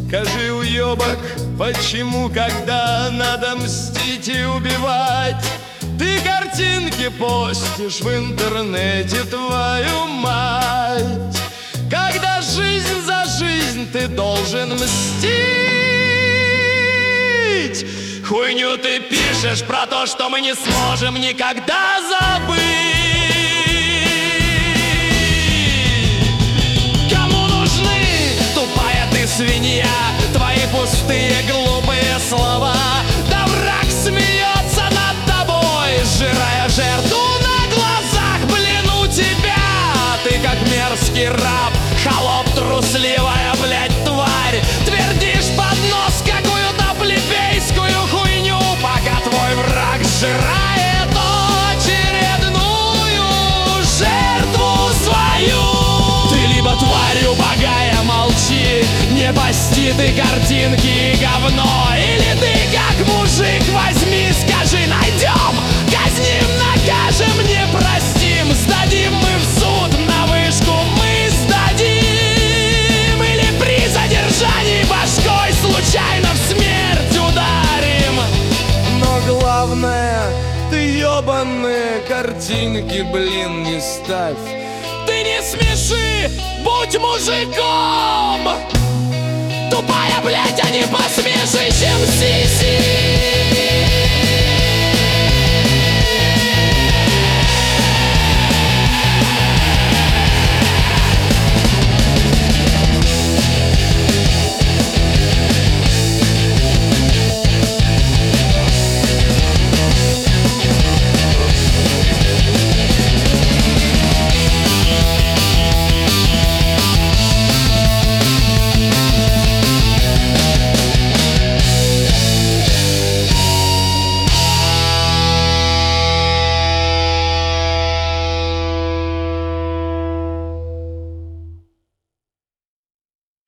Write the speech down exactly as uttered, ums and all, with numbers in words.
Скажи, уёбок, почему, когда надо мстить и убивать, ты картинки постишь в интернете, твою мать? Когда жизнь за жизнь ты должен мстить, хуйню ты пишешь про то, что мы не сможем никогда забыть. Кому нужны, тупая ты свинья, твои пустые глупые слова? Да враг смеется над тобой, сжирая жертву на глазах. Блин, у тебя ты как мерзкий раб, холоп, трусливая, блядь, тварь. Твердишь под нос какую-то плебейскую хуйню, пока твой враг сжирает очередную жертву свою. Ты либо тварь убогая, молчи, не пости ты картинки и говно, или ты как мужик возьми, скажи, найдем, казним, накажем, не простим, сдадим мы в суд на вышку, мы сдадим, или при задержании башкой случайно в смерть ударим. Но главное, ты ёбаные картинки, блин, не ставь. Ты не смеши, будь мужиком, тупая, блядь, а не посмеши, чем сиси.